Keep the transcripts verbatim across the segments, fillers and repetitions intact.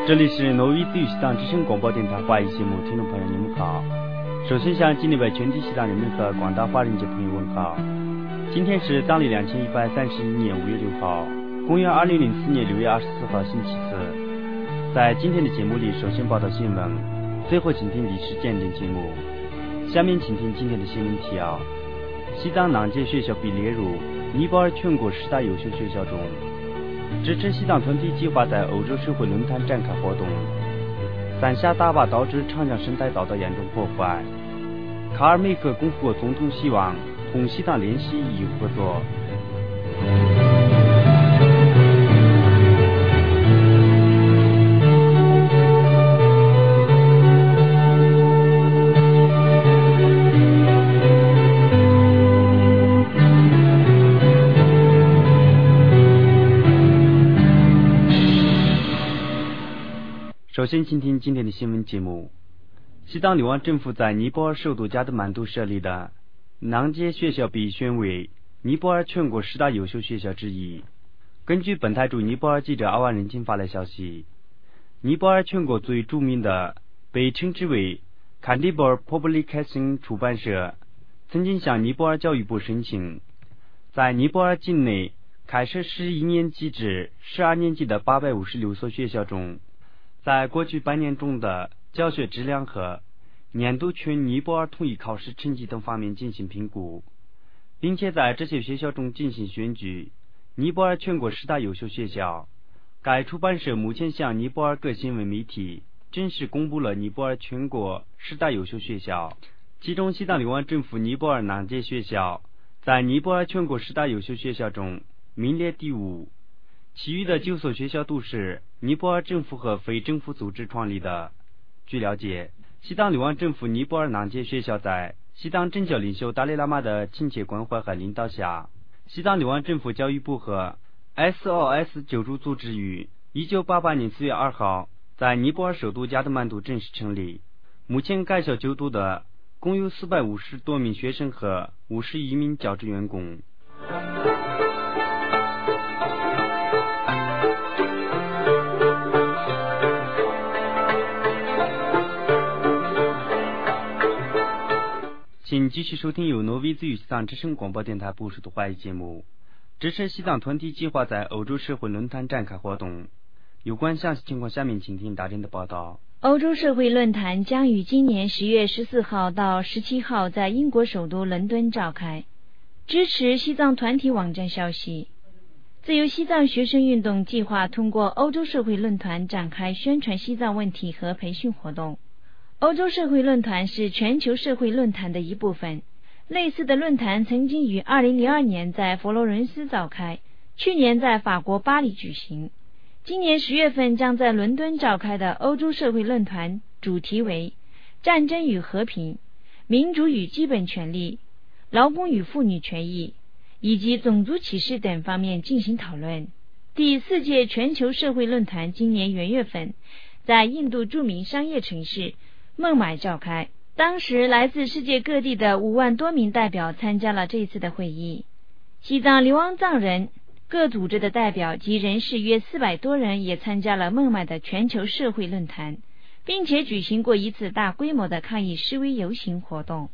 这里是挪威自由西藏之声广播电台华语节目，听众朋友你们好。首先向尽力为全体西藏人民和广大华人界朋友问好。今天是当历两千一百三十一年五月六号，公元二零零四年六月二十四号星期四。在今天的节目里，首先报道新闻，最后请听历史鉴定节目。下面请听今天的新闻提要：西藏囊杰学校被列入尼泊尔全国十大优秀学校中。支持西藏团体计划在欧洲社会论坛展开活动。三峡大坝导致长江生态遭到严重破坏。卡尔梅克共和国总统希望同西藏联系与合作。首先请听今天的新闻节目。西藏流亡政府在尼泊尔首都加德满都设立的囊杰学校被选为尼泊尔全国十大优秀学校之一。根据本台驻尼泊尔记者阿万人金发来消息，尼泊尔全国最著名的被称之为 Kandibor Publication 出版社曾经向尼泊尔教育部申请，在尼泊尔境内开设十一年级至十二年级的八百五十六所学校中，在过去半年中的教学质量和年度全尼泊尔统一考试成绩等方面进行评估，并且在这些学校中进行选举尼泊尔全国十大优秀学校。该出版社目前向尼泊尔各新闻媒体正式公布了尼泊尔全国十大优秀学校，其中西藏流亡政府尼泊尔囊杰学校在尼泊尔全国十大优秀学校中名列第五，其余的九所学校都是尼泊尔政府和非政府组织创立的。据了解，西藏流亡政府尼泊尔囊杰学校在西藏政教领袖达赖喇嘛的亲切关怀和领导下，西藏流亡政府教育部和 S O S 救助组织于一九八八年四月二号在尼泊尔首都加德满都正式成立。目前该校就读的共有四百五十多名学生和五十一名教职员工。请继续收听由挪威自由西藏之声广播电台播出的华语节目。支持西藏团体计划在欧洲社会论坛展开活动。有关详细情况，下面请听大人的报道。 欧洲社会论坛将于今年十月十四号到十七号在英国首都伦敦召开。支持西藏团体网站消息，自由西藏学生运动计划通过欧洲社会论坛展开宣传西藏问题和培训活动。欧洲社会论坛是全球社会论坛的一部分，类似的论坛曾经于二零零二年在佛罗伦斯召开，去年在法国巴黎举行。今年十月份将在伦敦召开的欧洲社会论坛主题为战争与和平、民主与基本权利、劳工与妇女权益以及种族歧视等方面进行讨论。第四届全球社会论坛今年元月份在印度著名商业城市孟买召开，当时来自世界各地的五万多名代表参加了这次的会议。西藏流亡藏人各组织的代表及人士约四百多人也参加了孟买的全球社会论坛，并且举行过一次大规模的抗议示威游行活动。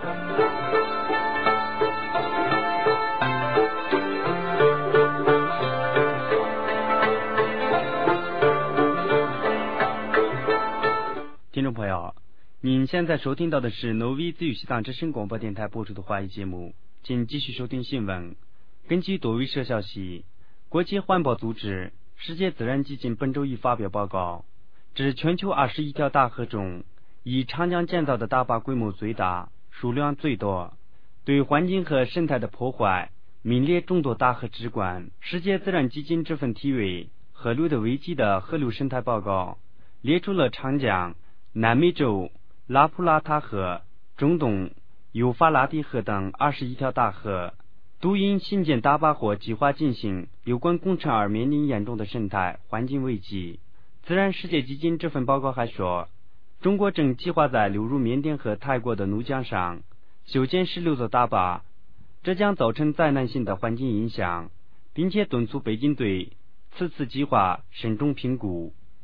听众朋友，您现在收听到的是挪威自由西藏之声广播电台播出的华语节目，请继续收听新闻。根据多位社消息，国际环保组织世界自然基金本周一发表报告，指全球二十一条大河中，以长江建造的大坝规模最大，数量最多，对环境和生态的破坏名列众多大河之冠。世界自然基金这份题为河流的危机的河流生态报告列出了长江、南美洲、拉普拉塔河、中东、幼发拉底河等二十一条大河，都因新建大坝或计划进行有关工程而面临严重的生态环境危机。自然世界基金这份报告还说，中国正计划在流入缅甸和泰国的怒江上修建十六座大坝，这将造成灾难性的环境影响，并且敦促北京对此次计划慎重评估。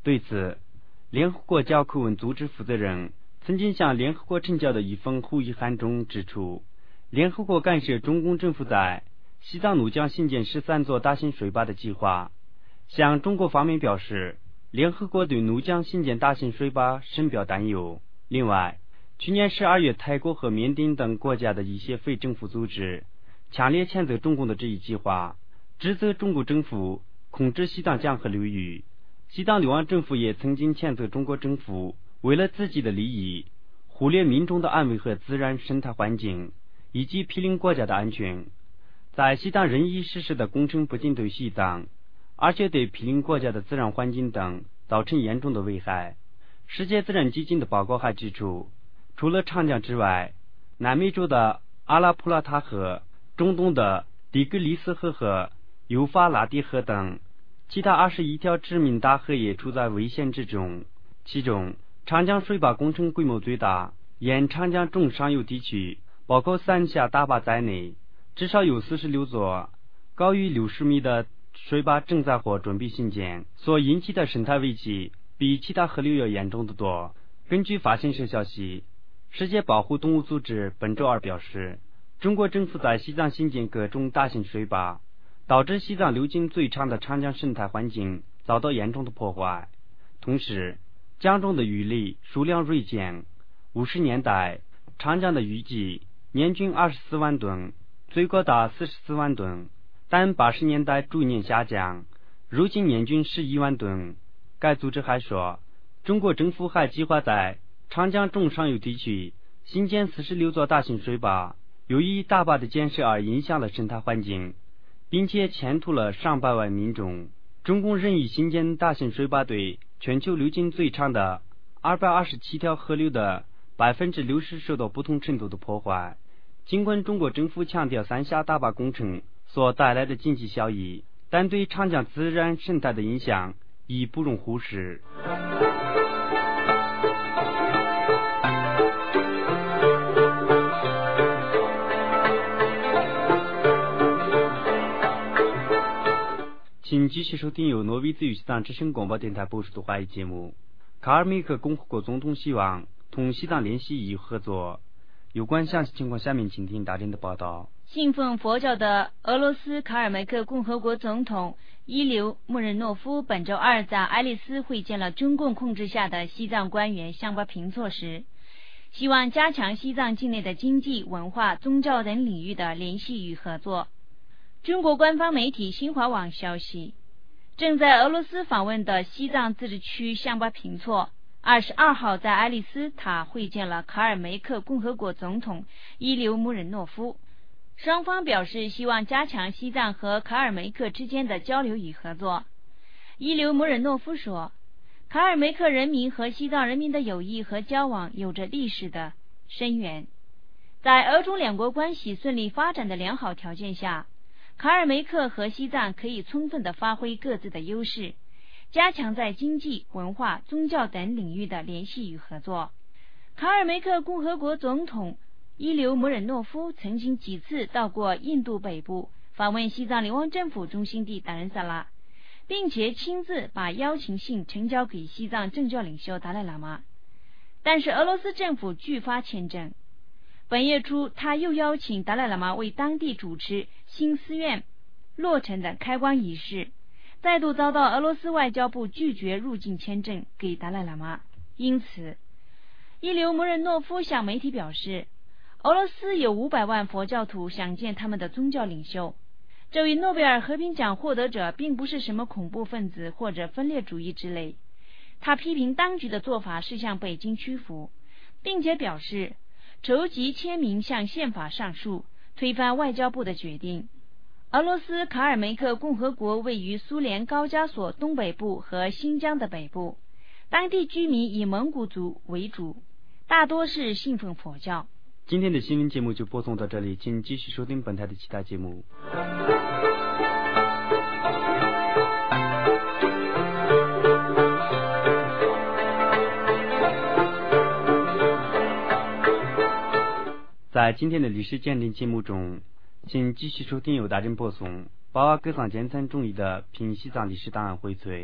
对此，联合国教科文组织负责人曾经向联合国呈交的一封呼吁函中指出，联合国干涉中共政府在西藏怒江新建十三座大型水坝的计划，向中国方面表示，联合国对怒江新建大型水坝深表担忧。另外，去年十二月，泰国和缅甸等国家的一些非政府组织强烈谴责中共的这一计划，指责中国政府控制西藏江河流域。西藏流亡政府也曾经谴责中国政府为了自己的利益，忽略民众的安危和自然生态环境，以及毗邻国家的安全。在西藏任意实施的工程不仅对西藏，而且对毗邻国家的自然环境等造成严重的危害。世界自然基金的报告还指出，除了长江之外，南美洲的阿拉普拉塔河、中东的底格里斯河和幼发拉底河等其他二十一条知名大河也处在危险之中。其中，长江水坝工程规模最大，沿长江中上游地区，包括三峡大坝在内，至少有四十六座高于六十米的水坝正在或准备兴建，所引起的生态危机比其他河流要严重得多。根据法新社消息，世界保护动物组织本周二表示，中国政府在西藏新建各种大型水坝，导致西藏流经最长的长江生态环境遭到严重的破坏。同时，江中的鱼类数量锐减，五十年代长江的渔季年均二十四万吨，最高达四十四万吨，但八十年代逐年下降，如今年均十一万吨。该组织还说，中国政府还计划在长江中上游地区新建四十六座大型水坝，由于大坝的建设而影响了生态环境，并且迁徙了上百万民众。中共任意新建大型水坝对全球流经最长的二百二十七条河流的百分之六十受到不同程度的破坏。尽管中国政府强调三峡大坝工程所带来的经济效益，但对长江自然生态的影响亦不容忽视。请继续收听由挪威自由西藏之声广播电台播出的华语节目。卡尔梅克共和国总统希望同西藏联系与合作。有关详细情况，下面请听大人的报道。 信奉佛教的俄罗斯卡尔梅克共和国总统伊留穆日诺夫本周二在爱丽丝会见了中共控制下的西藏官员香巴平措时，希望加强西藏境内的经济、文化、宗教等领域的联系与合作。中国官方媒体新华网消息，正在俄罗斯访问的西藏自治区香巴平措二十二号在爱丽丝塔会见了卡尔梅克共和国总统伊留穆日诺夫，双方表示希望加强西藏和卡尔梅克之间的交流与合作。伊留穆日诺夫说，卡尔梅克人民和西藏人民的友谊和交往有着历史的深远，在俄中两国关系顺利发展的良好条件下，卡尔梅克和西藏可以充分地发挥各自的优势，加强在经济、文化、宗教等领域的联系与合作。卡尔梅克共和国总统伊留穆日诺夫曾经几次到过印度北部，访问西藏流亡政府中心地达仁萨拉，并且亲自把邀请信呈交给西藏政教领袖达赖喇嘛，但是俄罗斯政府拒发签证。本月初，他又邀请达赖喇嘛为当地主持新寺院落成的开光仪式，再度遭到俄罗斯外交部拒绝入境签证给达赖喇嘛。因此，伊留穆日诺夫向媒体表示，俄罗斯有五百万佛教徒想见他们的宗教领袖。这位诺贝尔和平奖获得者并不是什么恐怖分子或者分裂主义之类。他批评当局的做法是向北京屈服，并且表示筹集签名向宪法上诉，推翻外交部的决定。俄罗斯卡尔梅克共和国位于苏联高加索东北部和新疆的北部，当地居民以蒙古族为主，大多是信奉佛教。 今天的新闻节目就播送到这里，请继续收听本台的其他节目。在今天的历史鉴定节目中，请继续收听由大人播送巴瓦格桑简餐中译的《平西藏历史档案荟萃》。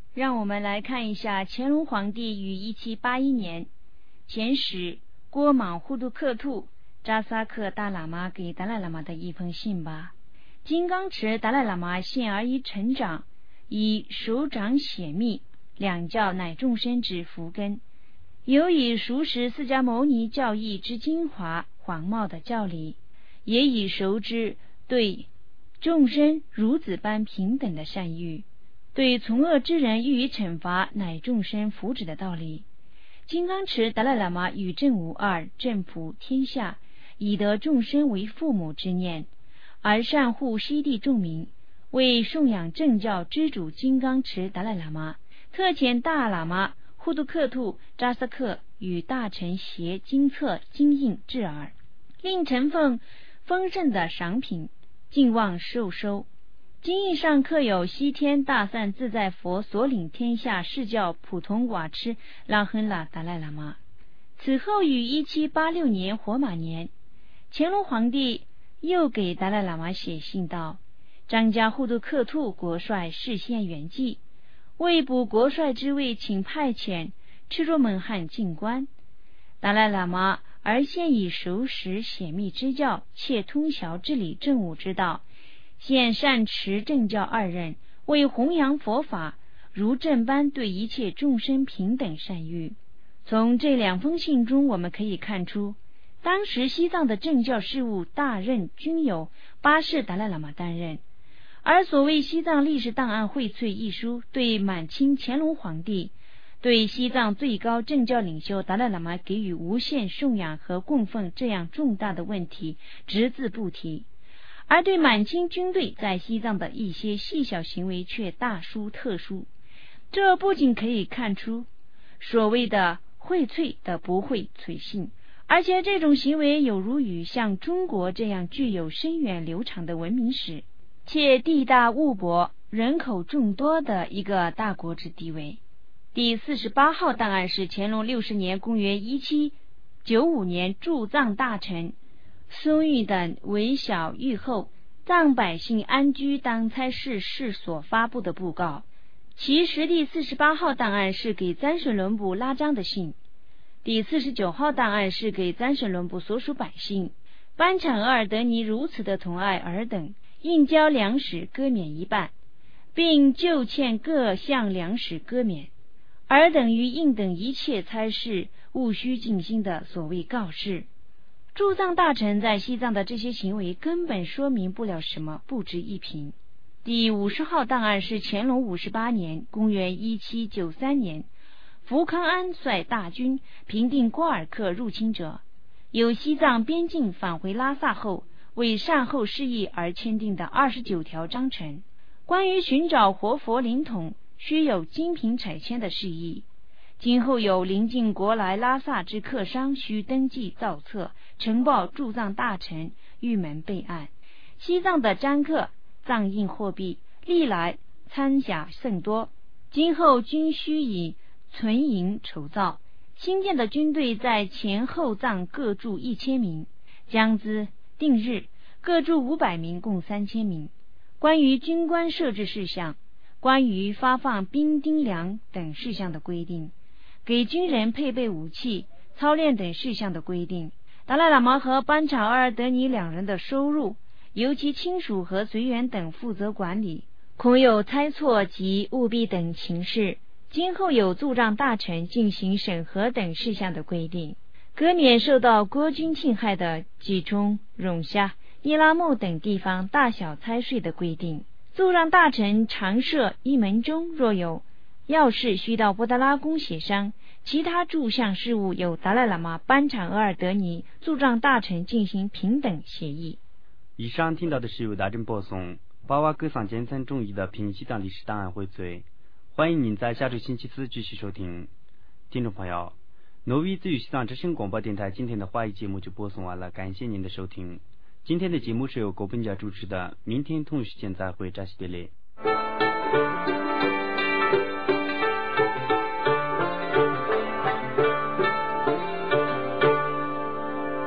让我们来看一下乾隆皇帝于一七八一年遣使郭莽呼图克图扎萨克大喇嘛给达赖喇嘛的一封信吧。金刚持达赖喇嘛现而已成长，以手掌显密，两教乃众生之福根，有以熟识释迦牟尼教义之精华黄茂的教理，也以熟知对众生如子般平等的善欲，对从恶之人予以惩罚乃众生福祉的道理。金刚持达赖喇嘛与正无二，正普天下，以得众生为父母之念，而善护悉地众民，为颂扬正教之主金刚持达赖喇嘛，特遣大喇嘛呼图克图扎萨克与大臣携金册金印至耳，令承奉丰盛的赏品，敬望受收。金印上刻有西天大散自在佛所领天下释教普通瓦吃拉亨拉达赖喇嘛。此后于一七八六年火马年，乾隆皇帝又给达赖喇嘛写信道：张家呼图克图国帅视线远记，为补国帅之位，请派遣赤若门汉进官。达赖喇嘛而现以熟识显密之教，切通晓治理政务之道，现善持正教二任，为弘扬佛法，如正般对一切众生平等善欲。从这两封信中我们可以看出，当时西藏的政教事务大任均由巴士达赖喇嘛担任，而所谓《西藏历史档案荟萃》一书，对满清乾隆皇帝对西藏最高政教领袖达赖喇嘛给予无限颂扬和供奉这样重大的问题只字不提，而对满清军队在西藏的一些细小行为却大书特书。这不仅可以看出所谓的荟萃的不会垂信，而且这种行为有如与像中国这样具有深远流长的文明史，且地大物博，人口众多的一个大国之地位。第四十八号档案是乾隆六十年公元一七九五年驻藏大臣松玉等为小狱后藏百姓安居当差事事所发布的布告，其实第四十八号档案是给簪省伦部拉章的信。第四十九号档案是给簪省伦部所属百姓，班产额尔德尼如此的宠爱尔等，应交粮食割免一半，并就欠各项粮食割免，尔等于应等一切差事务须尽心的所谓告示。驻藏大臣在西藏的这些行为根本说明不了什么，不值一评。第五十号档案是乾隆五十八年公元一七九三年福康安率大军平定瓜尔克入侵者，由西藏边境返回拉萨后，为善后事宜而签订的二十九条章程，关于寻找活佛灵统须有精品采签的事宜。今后有临近国来拉萨之客商，须登记造册，呈报驻藏大臣，玉门备案。西藏的占客藏印货币历来参假甚多，今后均须以存银筹造。新建的军队在前后藏各驻一千名，将资定日各驻五百名，共三千名。关于军官设置事项，关于发放兵丁粮等事项的规定，给军人配备武器、操练等事项的规定，达赖喇嘛和班查额尔德尼两人的收入由其亲属和随员等负责管理，恐有猜错及务弊等情事，今后有驻藏大臣进行审核等事项的规定。割免受到国军侵害的集中、荣夏、伊拉木等地方大小差税的规定。驻藏大臣常设一门中，若有要事须到布达拉宫协商，其他诸项事务由达赖喇嘛、班查额尔德尼驻藏大臣进行平等协议。 以上听到的是由大正播送巴瓦格桑简餐中译的评西藏历史档案荟萃，欢迎您在下周星期四继续收听。听众朋友，挪威自由西藏之声广播电台今天的华语节目就播送完了，感谢您的收听。今天的节目是由郭本家主持的，明天同一时间再会，扎西德勒。